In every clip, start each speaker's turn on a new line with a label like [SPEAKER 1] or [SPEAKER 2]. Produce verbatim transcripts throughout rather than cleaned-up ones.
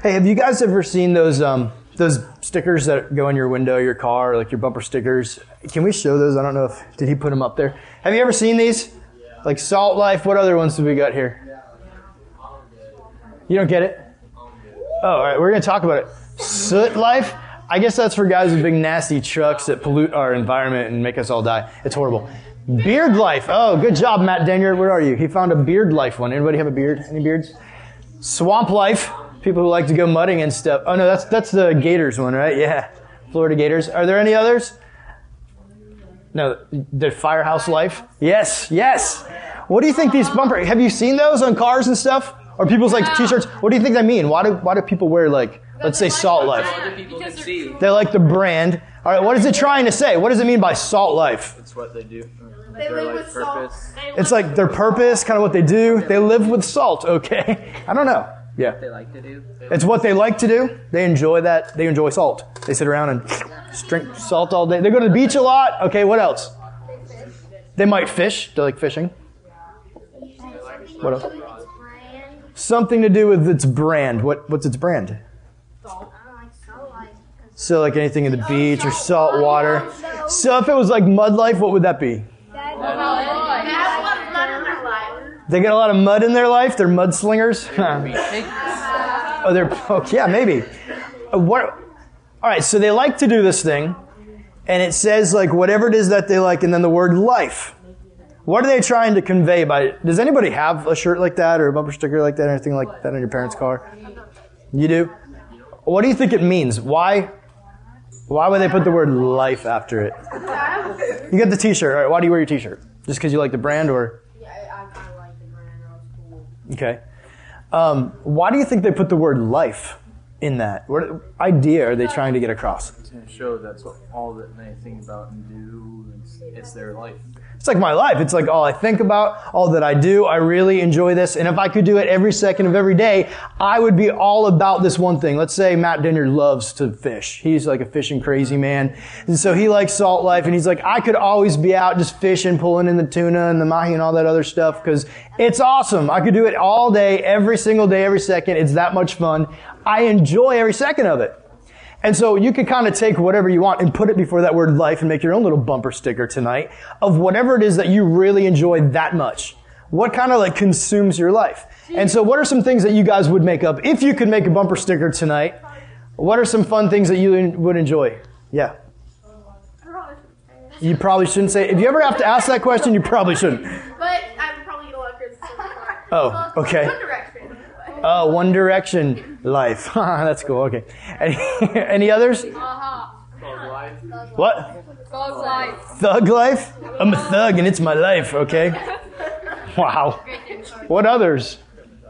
[SPEAKER 1] Hey, have you guys ever seen those um, those stickers that go in your window, your car, like your bumper stickers? Can we show those? I don't know if, did he put them up there? Have you ever seen these? Like Salt Life, what other ones do we got here? You don't get it? Oh, all right, we're going to talk about it. Soot Life? I guess that's for guys with big nasty trucks that pollute our environment and make us all die. It's horrible. Beard Life. Oh, good job, Matt Denier. Where are you? He found a Beard Life one. Anybody have a beard? Any beards? Swamp Life. People who like to go mudding and stuff. Oh, no, that's that's the Gators one, right? Yeah. Florida Gators. Are there any others? No, the Firehouse Life? Yes, yes. What do you think these bumper... Have you seen those on cars and stuff? Or people's, like, T-shirts? What do you think they mean? Why do why do people wear, like, let's say Salt Life? They like the brand. All right, what is it trying to say? What does it mean by Salt Life?
[SPEAKER 2] It's what they do.
[SPEAKER 3] They live with salt.
[SPEAKER 1] It's like their purpose, kind of what they do. They live with salt, okay? I don't know. Yeah.
[SPEAKER 2] They like to do.
[SPEAKER 1] It's what they like to do. They enjoy that. They enjoy salt. They sit around and drink salt all day. They go to the beach a lot. Okay, what else? They might fish. They like fishing. What else? Something to do with its brand. What What's its brand? So like anything in the beach or salt water. So if it was like Mud Life, what would that be? They get a lot of mud in their life? They're mudslingers? oh, they're, oh, yeah, maybe. Uh, what? All right, so they like to do this thing, and it says like whatever it is that they like, and then the word life. What are they trying to convey by it? Does anybody have a shirt like that or a bumper sticker like that or anything like that in your parents' car? You do? What do you think it means? Why? Why would they put the word life after it? You get the t-shirt. All right, why do you wear your t-shirt? Just because you like the brand or?
[SPEAKER 3] Yeah, I kind of like the brand. It's cool.
[SPEAKER 1] Okay. Um, why do you think they put the word life in that? What idea are they trying to get across?
[SPEAKER 2] To show that's what, all that they think about and do. It's, it's their life.
[SPEAKER 1] It's like my life. It's like all I think about, all that I do. I really enjoy this. And if I could do it every second of every day, I would be all about this one thing. Let's say Matt Denier loves to fish. He's like a fishing crazy man. And so he likes Salt Life. And he's like, I could always be out just fishing, pulling in the tuna and the mahi and all that other stuff because it's awesome. I could do it all day, every single day, every second. It's that much fun. I enjoy every second of it. And so you could kind of take whatever you want and put it before that word life and make your own little bumper sticker tonight of whatever it is that you really enjoy that much. What kind of like consumes your life? And so what are some things that you guys would make up? If you could make a bumper sticker tonight, what are some fun things that you would enjoy? Yeah. You probably shouldn't say, if you ever have to ask that question, you probably shouldn't.
[SPEAKER 3] But I'm probably going to let Chris.
[SPEAKER 1] Oh, okay.
[SPEAKER 3] One Direction.
[SPEAKER 1] Oh, One Direction life. That's cool. Okay. Any, any others?
[SPEAKER 3] Uh-huh.
[SPEAKER 1] What?
[SPEAKER 3] Thug life.
[SPEAKER 1] Thug life? I'm a thug and it's my life. Okay. Wow. What others?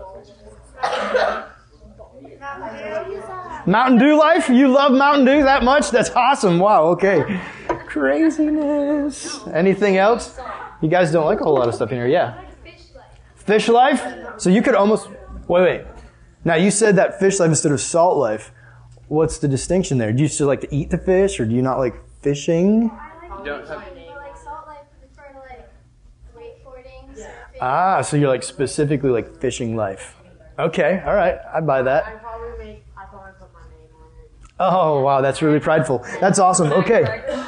[SPEAKER 1] Mountain Dew life? You love Mountain Dew that much? That's awesome. Wow. Okay. Craziness. Anything else? You guys don't like a whole lot of stuff in here. Yeah. Fish life? So you could almost... Wait, wait. Now, you said that fish life instead of salt life. What's the distinction there? Do you still like to eat the fish, or do you not like fishing?
[SPEAKER 4] I like
[SPEAKER 2] don't
[SPEAKER 4] fish,
[SPEAKER 2] have-
[SPEAKER 4] but like salt life is for like wakeboarding. So fish-
[SPEAKER 1] Ah, so you're like specifically like fishing life. Okay, all right. I buy that.
[SPEAKER 3] I probably make. I probably put my name on it.
[SPEAKER 1] Oh, wow, that's really prideful. That's awesome. Okay.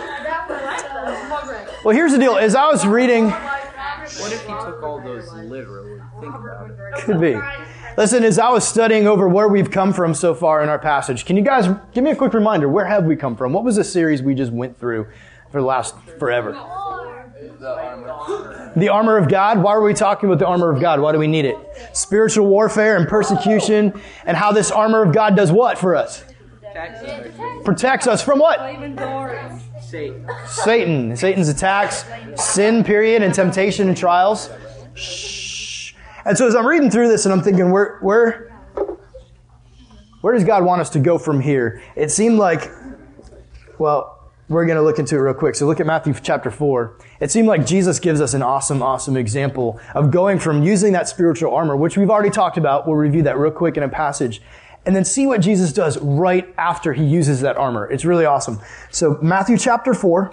[SPEAKER 1] Well, here's the deal. As I was reading...
[SPEAKER 2] What if you took all those literally? Think about it.
[SPEAKER 1] Could be. Listen, as I was studying over where we've come from so far in our passage, can you guys give me a quick reminder? Where have we come from? What was the series we just went through for the last forever?
[SPEAKER 2] The armor.
[SPEAKER 1] The armor of God. Why are we talking about the armor of God? Why do we need it? Spiritual warfare and persecution, and how this armor of God does what for us? Protects us from what?
[SPEAKER 2] Satan.
[SPEAKER 1] Satan. Satan's attacks, sin, period, and temptation and trials. Shh. And so as I'm reading through this and I'm thinking, where, where, where does God want us to go from here? It seemed like, well, we're going to look into it real quick. So look at Matthew chapter four. It seemed like Jesus gives us an awesome, awesome example of going from using that spiritual armor, which we've already talked about. We'll review that real quick in a passage. And then see what Jesus does right after he uses that armor. It's really awesome. So Matthew chapter four.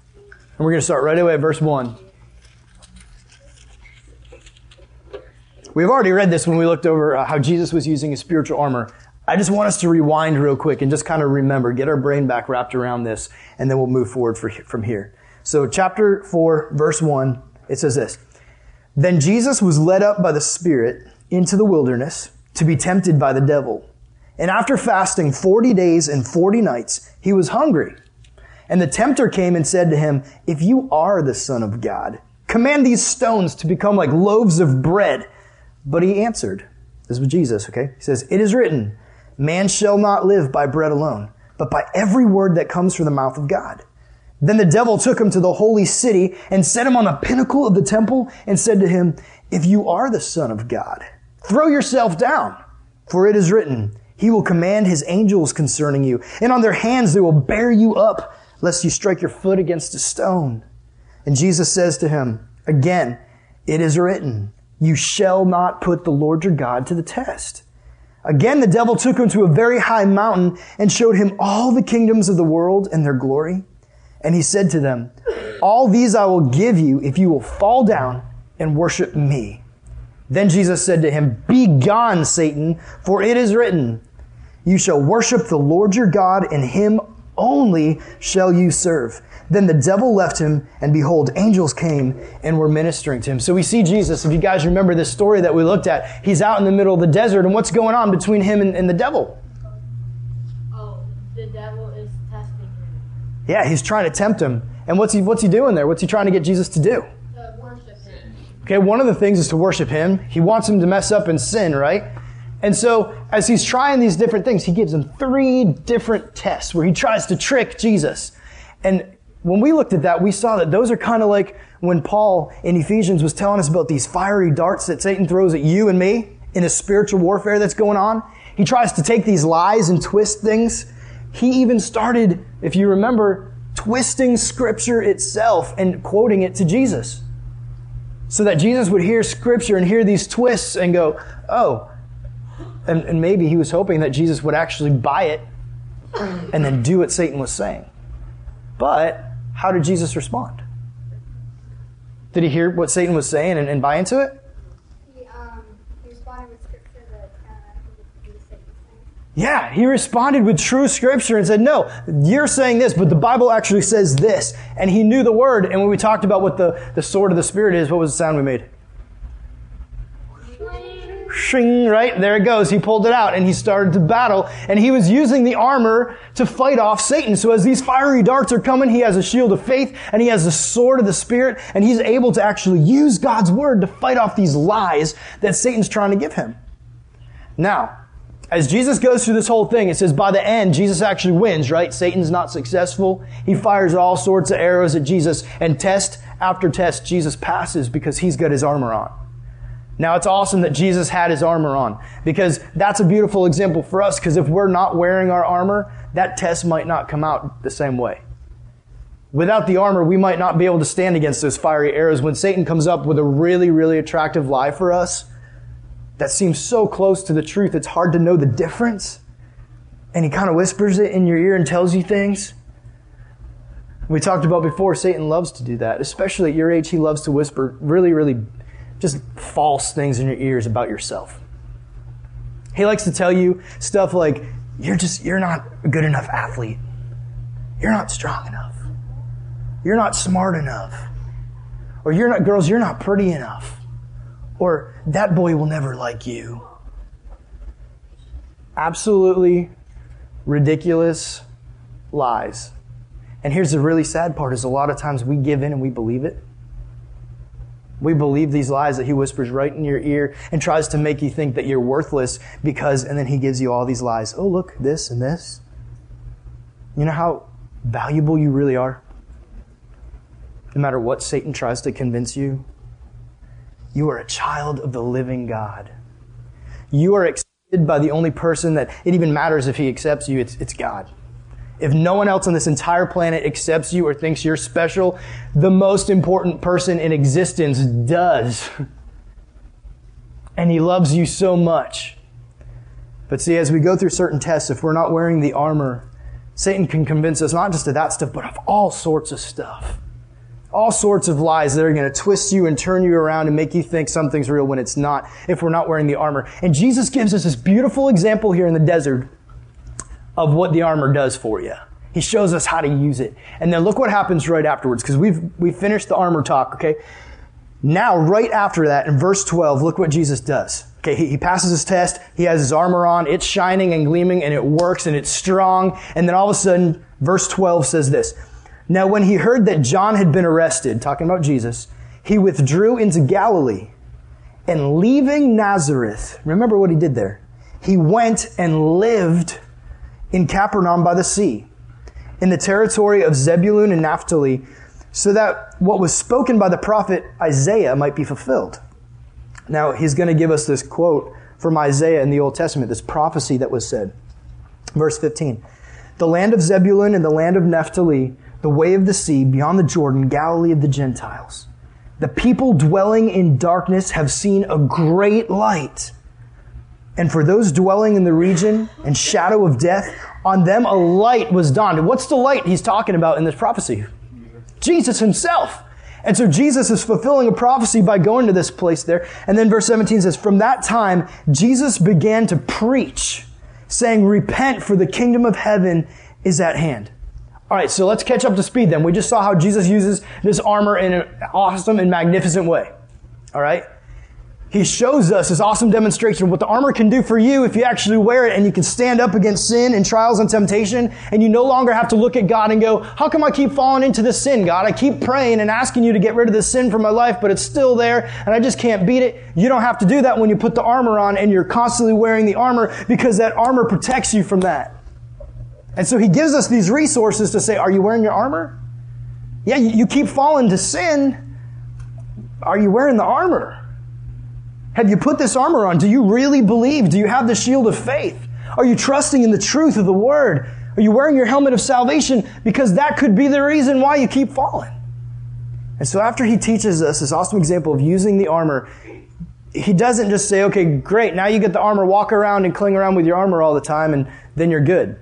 [SPEAKER 1] And we're going to start right away at verse one. We've already read this when we looked over uh, how Jesus was using his spiritual armor. I just want us to rewind real quick and just kind of remember, get our brain back wrapped around this, and then we'll move forward for, from here. So chapter four, verse one, it says this. Then Jesus was led up by the Spirit into the wilderness to be tempted by the devil. And after fasting forty days and forty nights, he was hungry. And the tempter came and said to him, if you are the Son of God, command these stones to become like loaves of bread. But he answered, this was Jesus, okay? He says, it is written, man shall not live by bread alone, but by every word that comes from the mouth of God. Then the devil took him to the holy city and set him on the pinnacle of the temple and said to him, if you are the Son of God, throw yourself down, for it is written, he will command his angels concerning you, and on their hands they will bear you up, lest you strike your foot against a stone. And Jesus says to him, again, it is written, you shall not put the Lord your God to the test. Again, the devil took him to a very high mountain and showed him all the kingdoms of the world and their glory. And he said to them, all these I will give you if you will fall down and worship me. Then Jesus said to him, begone, Satan, for it is written, you shall worship the Lord your God, and him only shall you serve. Then the devil left him, and behold, angels came and were ministering to him. So we see Jesus, if you guys remember this story that we looked at, he's out in the middle of the desert, and what's going on between him and, and the devil?
[SPEAKER 3] Oh, the devil is testing him.
[SPEAKER 1] Yeah, he's trying to tempt him. And what's he, what's he doing there? What's he trying to get Jesus to do?
[SPEAKER 3] To worship him.
[SPEAKER 1] Okay, one of the things is to worship him. He wants him to mess up and sin, right? And so, as he's trying these different things, he gives him three different tests where he tries to trick Jesus. And when we looked at that, we saw that those are kind of like when Paul in Ephesians was telling us about these fiery darts that Satan throws at you and me in a spiritual warfare that's going on. He tries to take these lies and twist things. He even started, if you remember, twisting Scripture itself and quoting it to Jesus. So that Jesus would hear Scripture and hear these twists and go, oh, and, and maybe he was hoping that Jesus would actually buy it and then do what Satan was saying. But how did Jesus respond? Did he hear what Satan was saying and, and buy into it?
[SPEAKER 4] He, um, he responded with scripture that uh, he was saying.
[SPEAKER 1] Yeah, he responded with true Scripture and said, no, you're saying this, but the Bible actually says this. And he knew the word. And when we talked about what the, the sword of the Spirit is, what was the sound we made? Shing, right? There it goes. He pulled it out and he started to battle. And he was using the armor to fight off Satan. So as these fiery darts are coming, he has a shield of faith and he has the sword of the Spirit. And he's able to actually use God's word to fight off these lies that Satan's trying to give him. Now, as Jesus goes through this whole thing, it says by the end, Jesus actually wins, right? Satan's not successful. He fires all sorts of arrows at Jesus. And test after test, Jesus passes because he's got his armor on. Now, it's awesome that Jesus had his armor on because that's a beautiful example for us because if we're not wearing our armor, that test might not come out the same way. Without the armor, we might not be able to stand against those fiery arrows. When Satan comes up with a really, really attractive lie for us that seems so close to the truth, it's hard to know the difference. And he kind of whispers it in your ear and tells you things. We talked about before, Satan loves to do that. Especially at your age, he loves to whisper really, really just false things in your ears about yourself. He likes to tell you stuff like, you're just, you're not a good enough athlete. You're not strong enough. You're not smart enough. Or you're not, girls, you're not pretty enough. Or that boy will never like you. Absolutely ridiculous lies. And here's the really sad part is a lot of times we give in and we believe it. We believe these lies that he whispers right in your ear and tries to make you think that you're worthless because, and then he gives you all these lies. Oh, look, this and this. You know how valuable you really are? No matter what Satan tries to convince you, you are a child of the living God. You are accepted by the only person that it even matters if he accepts you. It's, it's God. If no one else on this entire planet accepts you or thinks you're special, the most important person in existence does. And he loves you so much. But see, as we go through certain tests, if we're not wearing the armor, Satan can convince us not just of that stuff, but of all sorts of stuff. All sorts of lies that are going to twist you and turn you around and make you think something's real when it's not, if we're not wearing the armor. And Jesus gives us this beautiful example here in the desert of what the armor does for you. He shows us how to use it. And then look what happens right afterwards, because we've we finished the armor talk, okay? Now, right after that, in verse twelve, look what Jesus does. Okay, he, he passes his test, he has his armor on, it's shining and gleaming, and it works, and it's strong. And then all of a sudden, verse twelve says this. Now, when he heard that John had been arrested, talking about Jesus, he withdrew into Galilee, and leaving Nazareth, remember what he did there, he went and lived in Capernaum by the sea, in the territory of Zebulun and Naphtali, so that what was spoken by the prophet Isaiah might be fulfilled. Now, he's going to give us this quote from Isaiah in the Old Testament, this prophecy that was said. Verse fifteen, the land of Zebulun and the land of Naphtali, the way of the sea, beyond the Jordan, Galilee of the Gentiles. The people dwelling in darkness have seen a great light. And for those dwelling in the region and shadow of death, on them a light was dawned. And what's the light he's talking about in this prophecy? Jesus himself. And so Jesus is fulfilling a prophecy by going to this place there. And then verse seventeen says, from that time, Jesus began to preach, saying, repent, for the kingdom of heaven is at hand. All right, so let's catch up to speed then. We just saw how Jesus uses this armor in an awesome and magnificent way. All right? He shows us this awesome demonstration of what the armor can do for you if you actually wear it, and you can stand up against sin and trials and temptation, and you no longer have to look at God and go, how come I keep falling into this sin, God? I keep praying and asking you to get rid of this sin from my life, but it's still there, and I just can't beat it. You don't have to do that when you put the armor on, and you're constantly wearing the armor, because that armor protects you from that. And so he gives us these resources to say, are you wearing your armor? Yeah, you keep falling to sin. Are you wearing the armor? Have you put this armor on? Do you really believe? Do you have the shield of faith? Are you trusting in the truth of the word? Are you wearing your helmet of salvation? Because that could be the reason why you keep falling. And so after he teaches us this awesome example of using the armor, he doesn't just say, okay, great, now you get the armor, walk around and cling around with your armor all the time, and then you're good.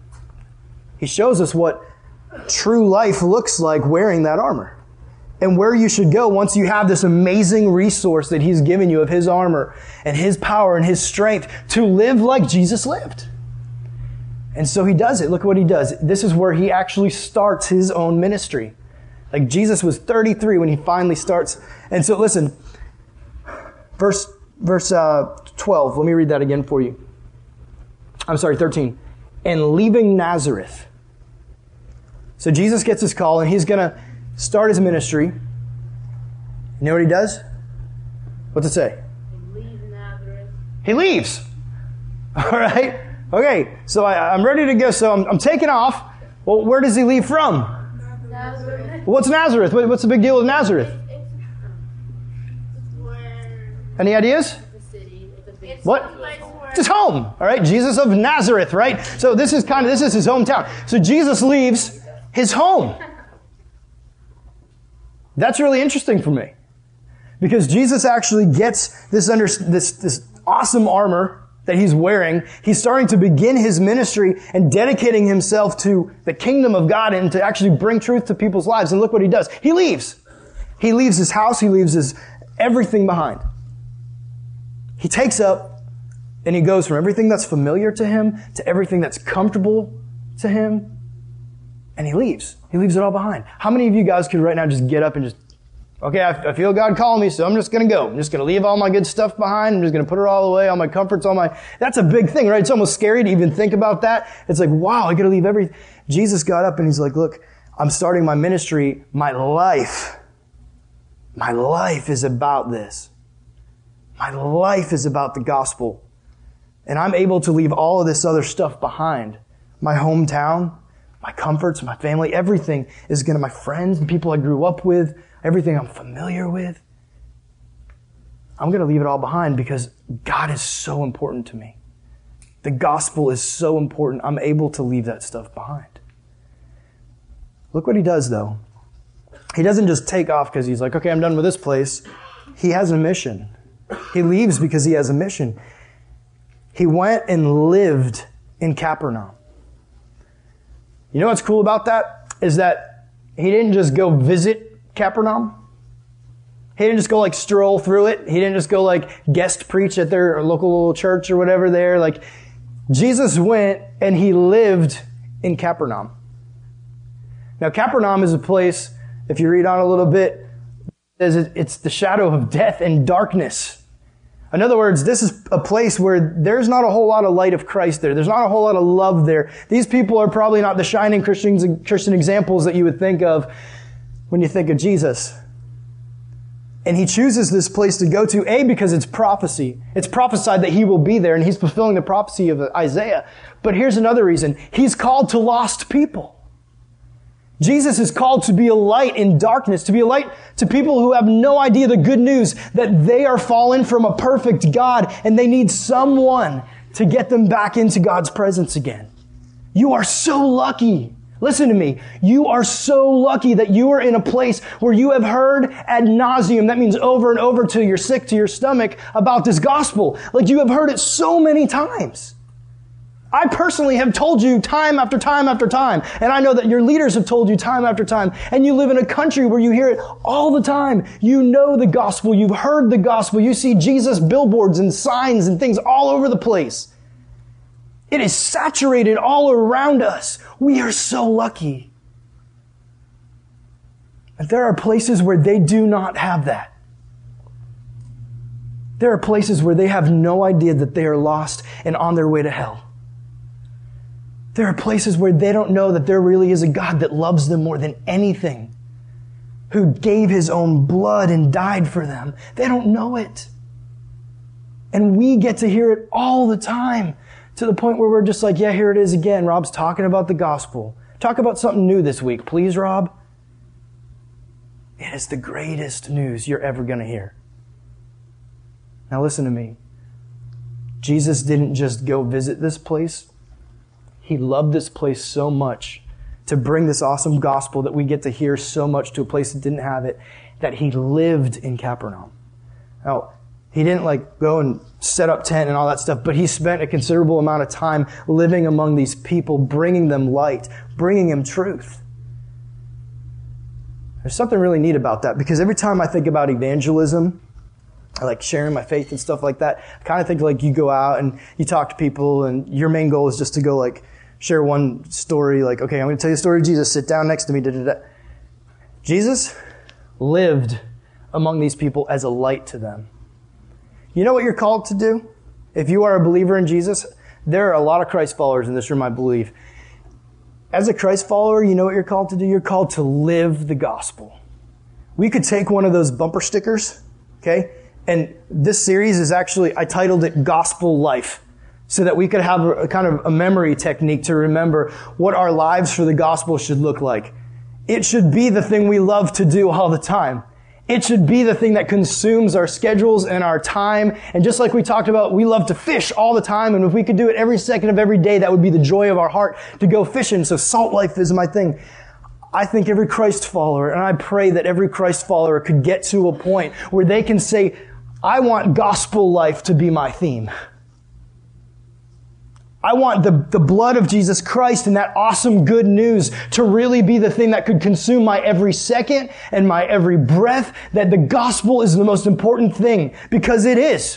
[SPEAKER 1] He shows us what true life looks like wearing that armor, and where you should go once you have this amazing resource that he's given you of his armor and his power and his strength to live like Jesus lived. And so he does it. Look what he does. This is where he actually starts his own ministry. Like Jesus was thirty-three when he finally starts. And so listen, verse verse uh, twelve. Let me read that again for you. I'm sorry, thirteen. And leaving Nazareth. So Jesus gets his call, and he's going to start his ministry. You know what he does? What's it say?
[SPEAKER 3] He leaves Nazareth.
[SPEAKER 1] He leaves. All right. Okay. So I, I'm ready to go. So I'm, I'm taking off. Well, where does he leave from?
[SPEAKER 3] Nazareth.
[SPEAKER 1] What's Nazareth? What, what's the big deal with Nazareth?
[SPEAKER 3] It's, it's where
[SPEAKER 1] Any ideas?
[SPEAKER 3] the city. It's a big
[SPEAKER 1] What?
[SPEAKER 3] city.
[SPEAKER 1] It's his home. All right. Jesus of Nazareth, right? So this is kind of, this is his hometown. So Jesus leaves his home. That's really interesting for me, because Jesus actually gets this under this this awesome armor that he's wearing. He's starting to begin his ministry and dedicating himself to the kingdom of God and to actually bring truth to people's lives. And look what he does. He leaves. He leaves his house. He leaves his everything behind. He takes up and he goes from everything that's familiar to him to everything that's comfortable to him. And he leaves. He leaves it all behind. How many of you guys could right now just get up and just, okay, I, I feel God calling me, so I'm just going to go. I'm just going to leave all my good stuff behind. I'm just going to put it all away, all my comforts, all my... That's a big thing, right? It's almost scary to even think about that. It's like, wow, I got to leave everything. Jesus got up and he's like, look, I'm starting my ministry. My life, my life is about this. My life is about the gospel. And I'm able to leave all of this other stuff behind. My hometown, my comforts, my family, everything is going to, my friends, the people I grew up with, everything I'm familiar with. I'm going to leave it all behind because God is so important to me. The gospel is so important. I'm able to leave that stuff behind. Look what he does, though. He doesn't just take off because he's like, okay, I'm done with this place. He has a mission. He leaves because he has a mission. He went and lived in Capernaum. You know what's cool about that? Is that he didn't just go visit Capernaum? He didn't just go like stroll through it. He didn't just go like guest preach at their local little church or whatever there. Like, Jesus went and he lived in Capernaum. Now, Capernaum is a place, if you read on a little bit, it's the shadow of death and darkness. In other words, this is a place where there's not a whole lot of light of Christ there. There's not a whole lot of love there. These people are probably not the shining Christians, Christian examples that you would think of when you think of Jesus. And he chooses this place to go to, A, because it's prophecy. It's prophesied that he will be there, and he's fulfilling the prophecy of Isaiah. But here's another reason. He's called to lost people. Jesus is called to be a light in darkness, to be a light to people who have no idea the good news that they are fallen from a perfect God, and they need someone to get them back into God's presence again. You are so lucky. Listen to me. You are so lucky that you are in a place where you have heard ad nauseum, that means over and over till you're sick to your stomach, about this gospel. Like, you have heard it so many times. I personally have told you time after time after time, and I know that your leaders have told you time after time, and you live in a country where you hear it all the time. You know the gospel. You've heard the gospel. You see Jesus billboards and signs and things all over the place. It is saturated all around us. We are so lucky. But there are places where they do not have that. There are places where they have no idea that they are lost and on their way to hell. There are places where they don't know that there really is a God that loves them more than anything, who gave his own blood and died for them. They don't know it. And we get to hear it all the time, to the point where we're just like, yeah, here it is again. Rob's talking about the gospel. Talk about something new this week, please, Rob. It is the greatest news you're ever going to hear. Now listen to me. Jesus didn't just go visit this place. He loved this place so much to bring this awesome gospel that we get to hear so much to a place that didn't have it, that he lived in Capernaum. Now, he didn't like go and set up tent and all that stuff, but he spent a considerable amount of time living among these people, bringing them light, bringing them truth. There's something really neat about that, because every time I think about evangelism, I like sharing my faith and stuff like that, I kind of think like you go out and you talk to people and your main goal is just to go like share one story, like, okay, I'm going to tell you a story of Jesus, sit down next to me, da da da. Jesus lived among these people as a light to them. You know what you're called to do? If you are a believer in Jesus, there are a lot of Christ followers in this room, I believe. As a Christ follower, you know what you're called to do? You're called to live the gospel. We could take one of those bumper stickers, okay? And this series is actually, I titled it Gospel Life, so that we could have a, a kind of a memory technique to remember what our lives for the gospel should look like. It should be the thing we love to do all the time. It should be the thing that consumes our schedules and our time. And just like we talked about, we love to fish all the time. And if we could do it every second of every day, that would be the joy of our heart to go fishing. So Salt Life is my thing. I think every Christ follower, and I pray that every Christ follower could get to a point where they can say, I want gospel life to be my theme. I want the, the blood of Jesus Christ and that awesome good news to really be the thing that could consume my every second and my every breath, that the gospel is the most important thing, because it is.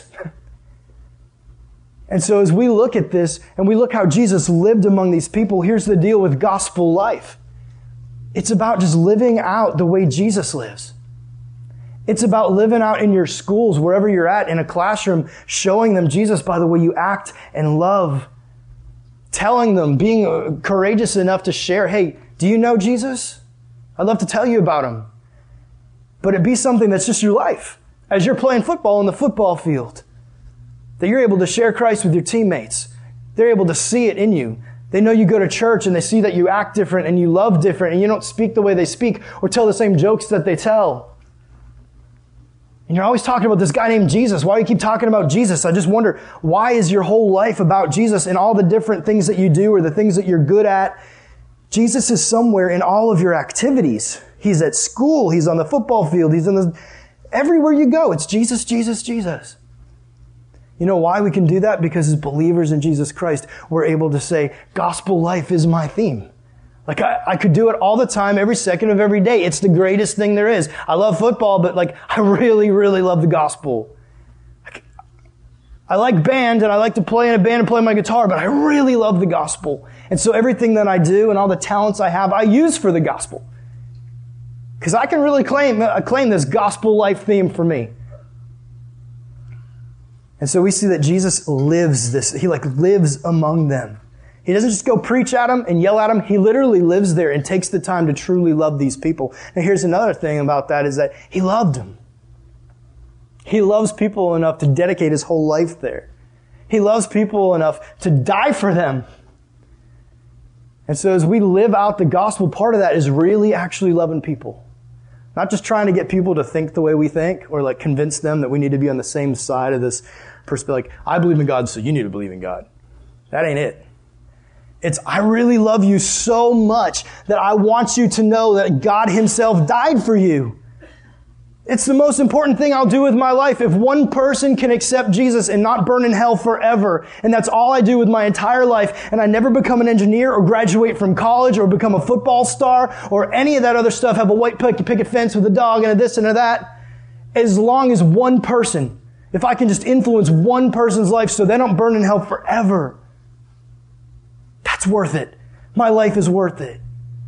[SPEAKER 1] And so as we look at this and we look how Jesus lived among these people, here's the deal with gospel life. It's about just living out the way Jesus lives. It's about living out in your schools, wherever you're at, in a classroom, showing them Jesus by the way you act and love. Telling them, being courageous enough to share, hey, do you know Jesus? I'd love to tell you about him. But it be something that's just your life. As you're playing football in the football field, that you're able to share Christ with your teammates. They're able to see it in you. They know you go to church and they see that you act different and you love different and you don't speak the way they speak or tell the same jokes that they tell. And you're always talking about this guy named Jesus. Why do you keep talking about Jesus? I just wonder, why is your whole life about Jesus and all the different things that you do or the things that you're good at? Jesus is somewhere in all of your activities. He's at school. He's on the football field. He's in the, everywhere you go. It's Jesus, Jesus, Jesus. You know why we can do that? Because as believers in Jesus Christ, we're able to say, gospel life is my theme. Like I, I could do it all the time, every second of every day. It's the greatest thing there is. I love football, but like I really, really love the gospel. Like, I like band and I like to play in a band and play my guitar, but I really love the gospel. And so everything that I do and all the talents I have, I use for the gospel. Because I can really claim, uh, claim this gospel life theme for me. And so we see that Jesus lives this. He like lives among them. He doesn't just go preach at them and yell at them. He literally lives there and takes the time to truly love these people. And here's another thing about that is that he loved them. He loves people enough to dedicate his whole life there. He loves people enough to die for them. And so as we live out the gospel, part of that is really actually loving people. Not just trying to get people to think the way we think or like convince them that we need to be on the same side of this perspective. Like, I believe in God, so you need to believe in God. That ain't it. It's, I really love you so much that I want you to know that God himself died for you. It's the most important thing I'll do with my life. If one person can accept Jesus and not burn in hell forever, and that's all I do with my entire life, and I never become an engineer or graduate from college or become a football star or any of that other stuff, have a white picket fence with a dog and a this and a that, as long as one person, if I can just influence one person's life so they don't burn in hell forever, that's worth it. My life is worth it.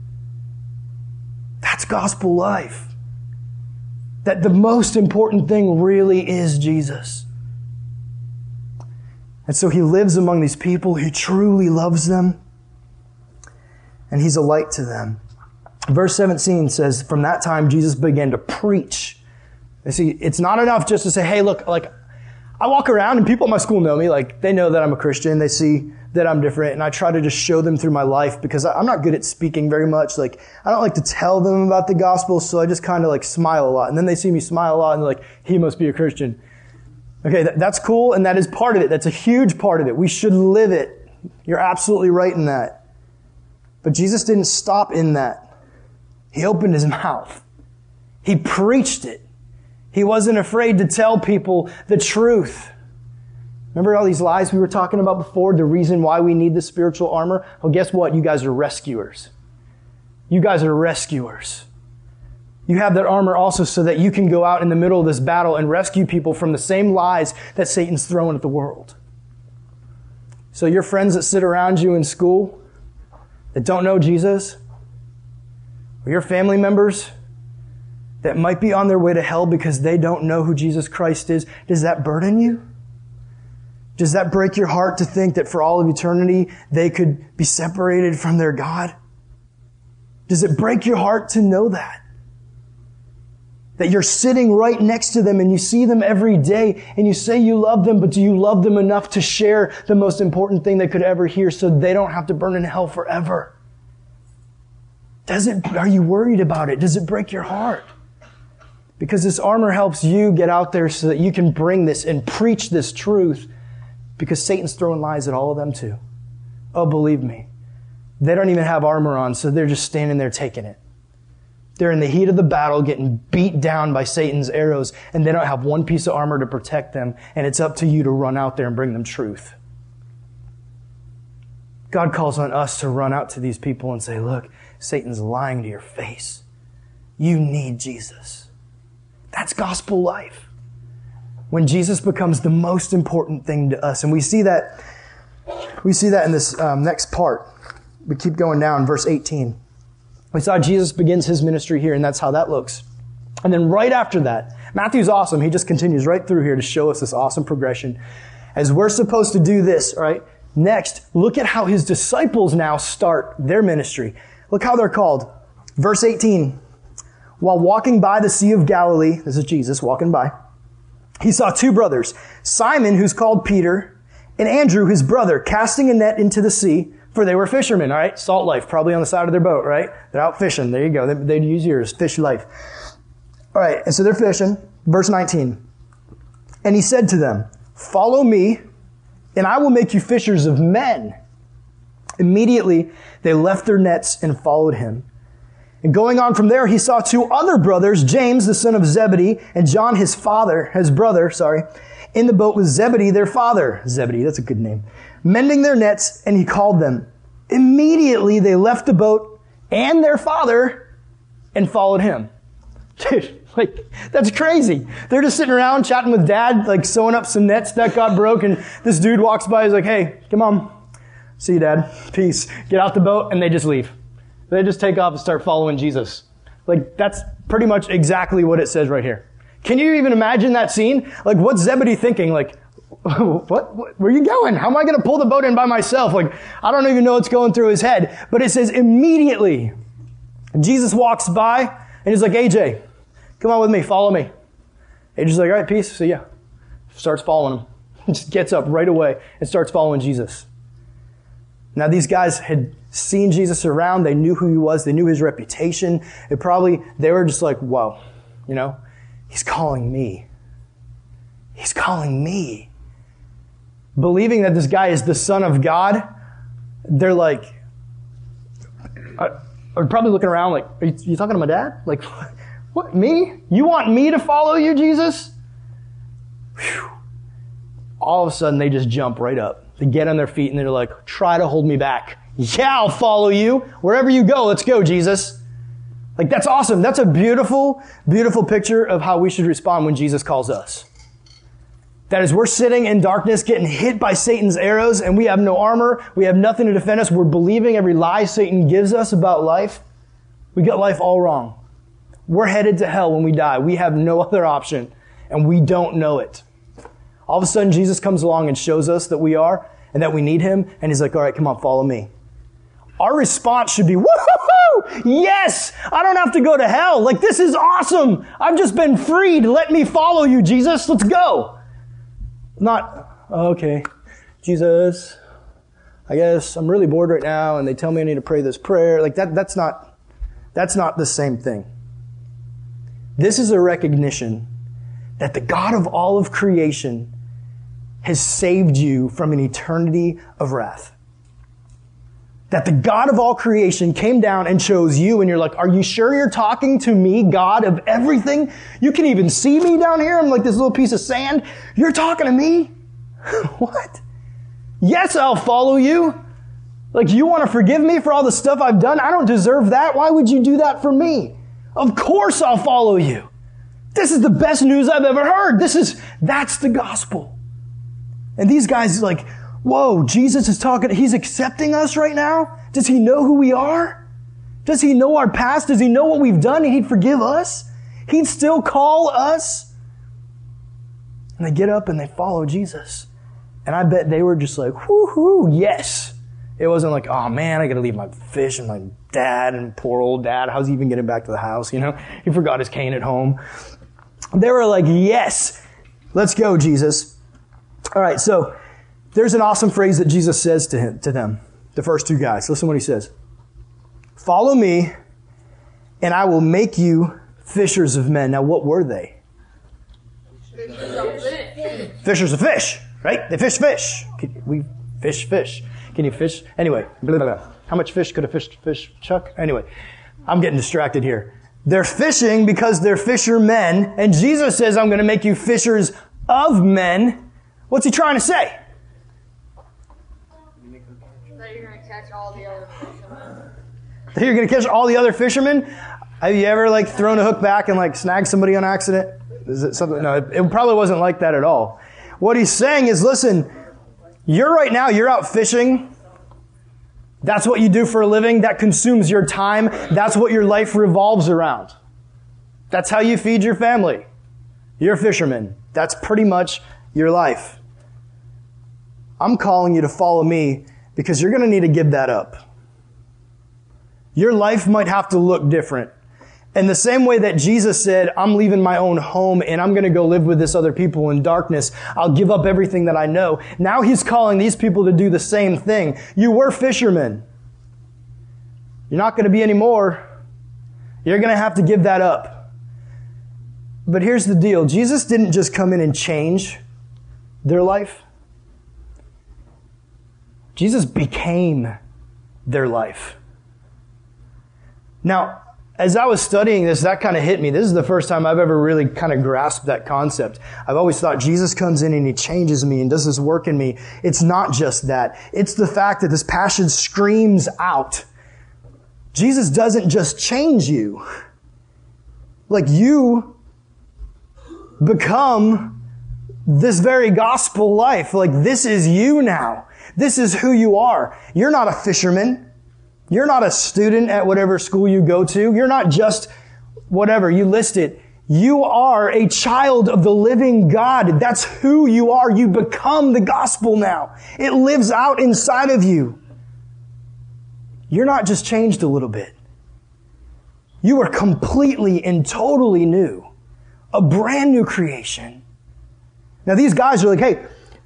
[SPEAKER 1] That's gospel life. That the most important thing really is Jesus. And so he lives among these people. He truly loves them. And he's a light to them. Verse seventeen says, from that time, Jesus began to preach. You see, it's not enough just to say, hey, look, like, I walk around and people at my school know me. Like, they know that I'm a Christian. They see that I'm different. And I try to just show them through my life because I'm not good at speaking very much. Like, I don't like to tell them about the gospel. So I just kind of like smile a lot. And then they see me smile a lot and they're like, he must be a Christian. Okay, that, that's cool. And that is part of it. That's a huge part of it. We should live it. You're absolutely right in that. But Jesus didn't stop in that. He opened his mouth. He preached it. He wasn't afraid to tell people the truth. Remember all these lies we were talking about before? The reason why we need the spiritual armor? Well, guess what? You guys are rescuers. You guys are rescuers. You have that armor also so that you can go out in the middle of this battle and rescue people from the same lies that Satan's throwing at the world. So your friends that sit around you in school that don't know Jesus, or your family members that might be on their way to hell because they don't know who Jesus Christ is, does that burden you? Does that break your heart to think that for all of eternity they could be separated from their God? Does it break your heart to know that? That you're sitting right next to them and you see them every day and you say you love them, but do you love them enough to share the most important thing they could ever hear so they don't have to burn in hell forever? Does it, are you worried about it? Does it break your heart? Because this armor helps you get out there so that you can bring this and preach this truth. Because Satan's throwing lies at all of them too. Oh, believe me. They don't even have armor on, so they're just standing there taking it. They're in the heat of the battle getting beat down by Satan's arrows, and they don't have one piece of armor to protect them, and it's up to you to run out there and bring them truth. God calls on us to run out to these people and say, look, Satan's lying to your face. You need Jesus. That's gospel life. When Jesus becomes the most important thing to us. And we see that, we see that in this um, next part. We keep going down, verse eighteen. We saw Jesus begins his ministry here, and that's how that looks. And then right after that, Matthew's awesome. He just continues right through here to show us this awesome progression. As we're supposed to do this, right? Next, look at how his disciples now start their ministry. Look how they're called. Verse eighteen. While walking by the Sea of Galilee, this is Jesus walking by, he saw two brothers, Simon, who's called Peter, and Andrew, his brother, casting a net into the sea, for they were fishermen, all right? Salt life, probably on the side of their boat, right? They're out fishing. There you go. They, they'd use yours, fish life. All right, and so they're fishing. Verse nineteen. And he said to them, follow me, and I will make you fishers of men. Immediately, they left their nets and followed him. And going on from there, he saw two other brothers, James, the son of Zebedee, and John, his father, his brother, sorry, in the boat with Zebedee, their father. Zebedee, that's a good name. Mending their nets, and he called them. Immediately they left the boat and their father and followed him. Dude, like, that's crazy. They're just sitting around chatting with dad, like sewing up some nets that got broke, and this dude walks by, he's like, hey, come on. See you, Dad. Peace. Get out the boat, and they just leave. They just take off and start following Jesus. Like, that's pretty much exactly what it says right here. Can you even imagine that scene? Like, what's Zebedee thinking? Like, what, what? Where are you going? How am I going to pull the boat in by myself? Like, I don't even know what's going through his head. But it says immediately, Jesus walks by, and he's like, A J, come on with me. Follow me. A J's like, all right, peace. See ya. Starts following him. Just gets up right away and starts following Jesus. Now, these guys had seen Jesus around. They knew who he was. They knew his reputation. It probably, they were just like, whoa, you know, he's calling me. He's calling me. Believing that this guy is the Son of God, they're like, are, are probably looking around like, are you, you talking to my dad? Like, what, me? You want me to follow you, Jesus? Whew. All of a sudden, they just jump right up. They get on their feet and they're like, try to hold me back. Yeah, I'll follow you. Wherever you go, let's go, Jesus. Like, that's awesome. That's a beautiful, beautiful picture of how we should respond when Jesus calls us. That is, we're sitting in darkness, getting hit by Satan's arrows, and we have no armor. We have nothing to defend us. We're believing every lie Satan gives us about life. We got life all wrong. We're headed to hell when we die. We have no other option, and we don't know it. All of a sudden, Jesus comes along and shows us that we are and that we need him. And he's like, all right, come on, follow me. Our response should be, woohoo! Yes! I don't have to go to hell. Like, this is awesome. I've just been freed. Let me follow you, Jesus. Let's go. Not, oh, okay, Jesus, I guess I'm really bored right now and they tell me I need to pray this prayer. Like, that, that's not, that's not the same thing. This is a recognition that the God of all of creation has saved you from an eternity of wrath. That the God of all creation came down and chose you, and you're like, are you sure you're talking to me, God of everything? You can even see me down here. I'm like this little piece of sand. You're talking to me? What? Yes, I'll follow you. Like, you want to forgive me for all the stuff I've done? I don't deserve that. Why would you do that for me? Of course I'll follow you. This is the best news I've ever heard. This is, that's the gospel. And these guys are like, whoa, Jesus is talking, he's accepting us right now? Does he know who we are? Does he know our past? Does he know what we've done and he'd forgive us? He'd still call us? And they get up and they follow Jesus. And I bet they were just like, whoo-hoo, yes. It wasn't like, oh man, I gotta leave my fish and my dad and poor old dad. How's he even getting back to the house? You know, he forgot his cane at home. They were like, yes, let's go, Jesus. All right, so there's an awesome phrase that Jesus says to him, to them, the first two guys. Listen to what he says. Follow me, and I will make you fishers of men. Now, what were they?
[SPEAKER 3] Fishers of fish.
[SPEAKER 1] Fishers of fish, right? They fish fish. We fish fish. Can you fish? Anyway, blah, blah, blah. How much fish could a fish fish chuck? Anyway, I'm getting distracted here. They're fishing because they're fishermen, and Jesus says, I'm going to make you fishers of men. What's he trying to say?
[SPEAKER 3] That you're going to catch all the other fishermen.
[SPEAKER 1] That you're going to catch all the other fishermen? Have you ever like thrown a hook back and like snagged somebody on accident? Is it something? No, it, it probably wasn't like that at all. What he's saying is, listen, you're right now, you're out fishing. That's what you do for a living. That consumes your time. That's what your life revolves around. That's how you feed your family. You're a fisherman. That's pretty much your life. I'm calling you to follow me because you're going to need to give that up. Your life might have to look different. In the same way that Jesus said, I'm leaving my own home and I'm going to go live with this other people in darkness. I'll give up everything that I know. Now he's calling these people to do the same thing. You were fishermen. You're not going to be anymore. You're going to have to give that up. But here's the deal. Jesus didn't just come in and change their life. Jesus became their life. Now, as I was studying this, that kind of hit me. This is the first time I've ever really kind of grasped that concept. I've always thought Jesus comes in and he changes me and does his work in me. It's not just that. It's the fact that this passage screams out Jesus doesn't just change you. Like, you become this very gospel life. Like, this is you now. This is who you are. You're not a fisherman. You're not a student at whatever school you go to. You're not just whatever you list it. You are a child of the living God. That's who you are. You become the gospel now. It lives out inside of you. You're not just changed a little bit. You are completely and totally new. A brand new creation. Now these guys are like, hey,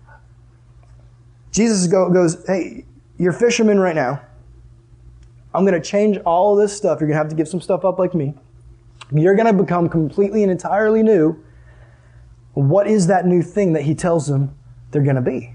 [SPEAKER 1] Jesus goes, hey, you're fishermen right now. I'm going to change all this stuff. You're going to have to give some stuff up like me. You're going to become completely and entirely new. What is that new thing that he tells them they're going to be?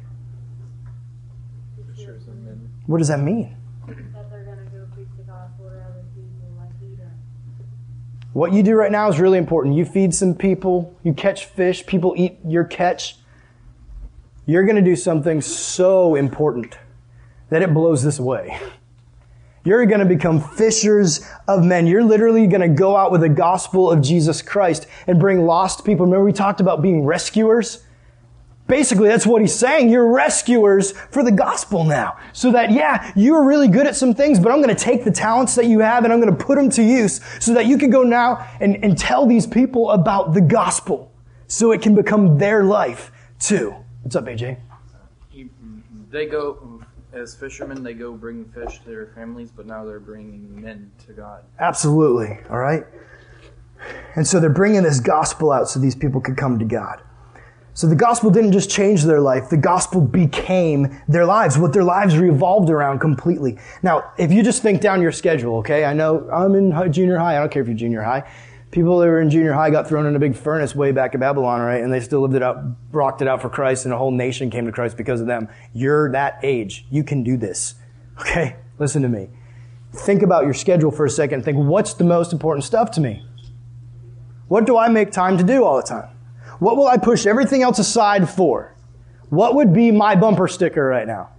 [SPEAKER 1] What does that mean?
[SPEAKER 3] That they're going to go preach the gospel to other people like he does.
[SPEAKER 1] What you do right now is really important. You feed some people, you catch fish, people eat your catch. You're going to do something so important that it blows this away. You're going to become fishers of men. You're literally going to go out with the gospel of Jesus Christ and bring lost people. Remember we talked about being rescuers? Basically, that's what he's saying. You're rescuers for the gospel now. So that, yeah, you're really good at some things, but I'm going to take the talents that you have and I'm going to put them to use so that you can go now and, and tell these people about the gospel so it can become their life too. What's up, A J?
[SPEAKER 2] They go, as fishermen, they go bring fish to their families, but now they're bringing men to God.
[SPEAKER 1] Absolutely, all right? And so they're bringing this gospel out so these people could come to God. So the gospel didn't just change their life. The gospel became their lives, what their lives revolved around completely. Now, if you just think down your schedule, okay? I know I'm in junior high. I don't care if you're junior high. People that were in junior high got thrown in a big furnace way back in Babylon, right? And they still lived it out, rocked it out for Christ, and a whole nation came to Christ because of them. You're that age. You can do this, okay? Listen to me. Think about your schedule for a second. Think, what's the most important stuff to me? What do I make time to do all the time? What will I push everything else aside for? What would be my bumper sticker right now?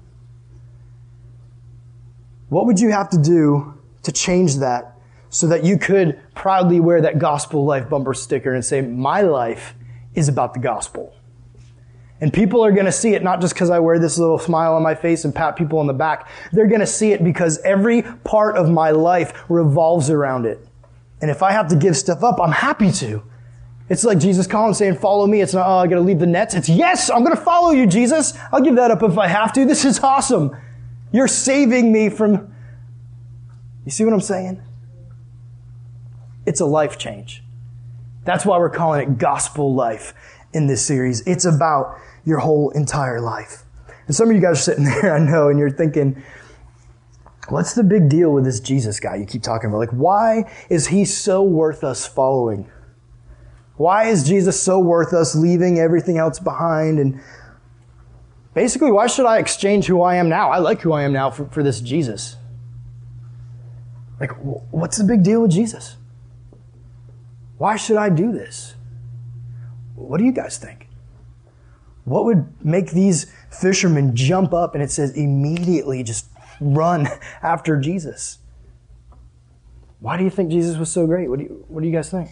[SPEAKER 1] What would you have to do to change that so that you could proudly wear that gospel life bumper sticker and say, my life is about the gospel? And people are going to see it not just because I wear this little smile on my face and pat people on the back. They're going to see it because every part of my life revolves around it. And if I have to give stuff up, I'm happy to. It's like Jesus calling saying, follow me. It's not, oh, I got to leave the nets. It's, yes, I'm going to follow you, Jesus. I'll give that up if I have to. This is awesome. You're saving me from... You see what I'm saying? It's a life change. That's why we're calling it gospel life in this series. It's about your whole entire life. And some of you guys are sitting there, I know, and you're thinking, what's the big deal with this Jesus guy you keep talking about? Like, why is he so worth us following? Why is Jesus so worth us leaving everything else behind? And basically, why should I exchange who I am now? I like who I am now for, for this Jesus. Like, what's the big deal with Jesus? Why should I do this? What do you guys think? What would make these fishermen jump up and it says immediately just run after Jesus? Why do you think Jesus was so great? What do you, what do you guys think?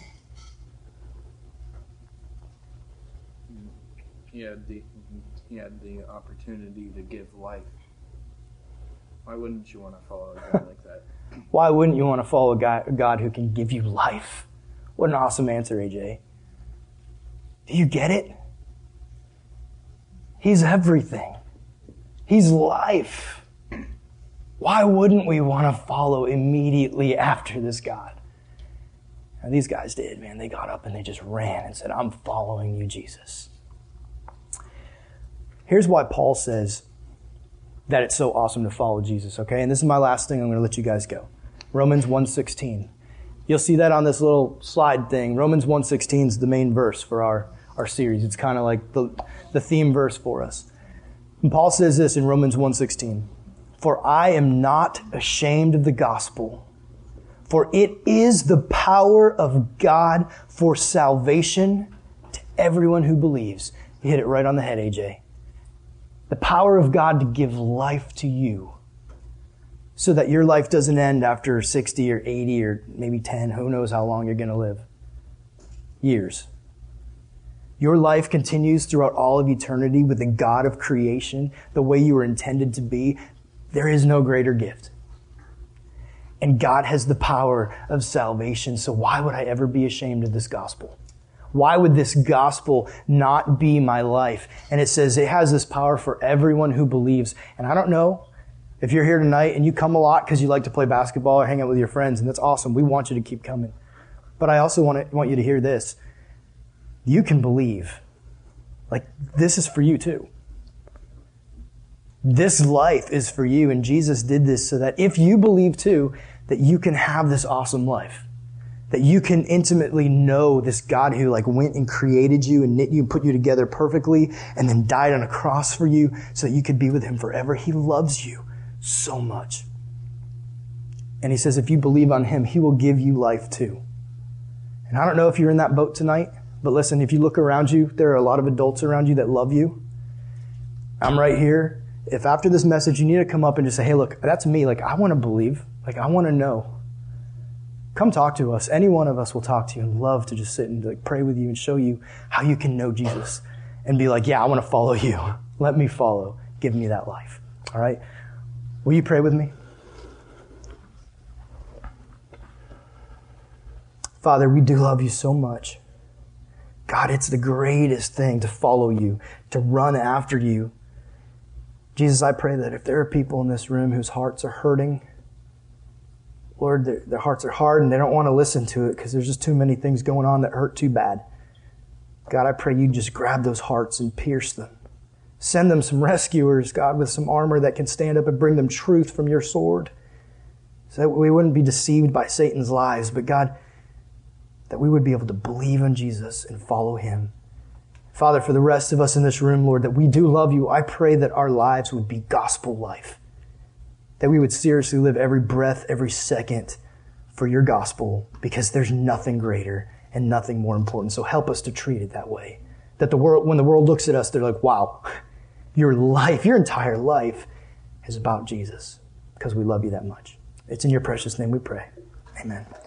[SPEAKER 2] He had the he had the opportunity to give life. Why wouldn't you want to follow a guy like that?
[SPEAKER 1] Why wouldn't you want to follow a, guy, a God who can give you life? What an awesome answer, A J. Do you get it? He's everything. He's life. Why wouldn't we want to follow immediately after this God? And these guys did, man. They got up and they just ran and said, I'm following you, Jesus. Here's why Paul says that it's so awesome to follow Jesus, okay? And this is my last thing. I'm going to let you guys go. Romans one sixteen. You'll see that on this little slide thing. Romans one sixteen is the main verse for our, our series. It's kind of like the, the theme verse for us. And Paul says this in Romans one sixteen. For I am not ashamed of the gospel, for it is the power of God for salvation to everyone who believes. You hit it right on the head, A J. The power of God to give life to you so that your life doesn't end after sixty or eighty or maybe ten. Who knows how long you're going to live? Years. Your life continues throughout all of eternity with the God of creation, the way you were intended to be. There is no greater gift. And God has the power of salvation. So why would I ever be ashamed of this gospel? Why would this gospel not be my life? And it says it has this power for everyone who believes. And I don't know if you're here tonight and you come a lot because you like to play basketball or hang out with your friends, and that's awesome. We want you to keep coming. But I also want, to, want you to hear this. You can believe. Like, this is for you too. This life is for you, and Jesus did this so that if you believe too, that you can have this awesome life. That you can intimately know this God who like went and created you and knit you and put you together perfectly and then died on a cross for you so that you could be with him forever. He loves you so much. And he says if you believe on him, he will give you life too. And I don't know if you're in that boat tonight, but listen, if you look around you, there are a lot of adults around you that love you. I'm right here. If after this message you need to come up and just say, hey, look, that's me. Like, I want to believe. Like, I want to know. Come talk to us. Any one of us will talk to you and love to just sit and like pray with you and show you how you can know Jesus and be like, yeah, I want to follow you. Let me follow. Give me that life. All right? Will you pray with me? Father, we do love you so much. God, it's the greatest thing to follow you, to run after you. Jesus, I pray that if there are people in this room whose hearts are hurting, Lord, their, their hearts are hard and they don't want to listen to it because there's just too many things going on that hurt too bad. God, I pray you just grab those hearts and pierce them. Send them some rescuers, God, with some armor that can stand up and bring them truth from your sword so that we wouldn't be deceived by Satan's lies, but God, that we would be able to believe in Jesus and follow him. Father, for the rest of us in this room, Lord, that we do love you, I pray that our lives would be gospel life. That we would seriously live every breath, every second for your gospel, because there's nothing greater and nothing more important. So help us to treat it that way. That the world, when the world looks at us, they're like, wow, your life, your entire life is about Jesus because we love you that much. It's in your precious name we pray. Amen.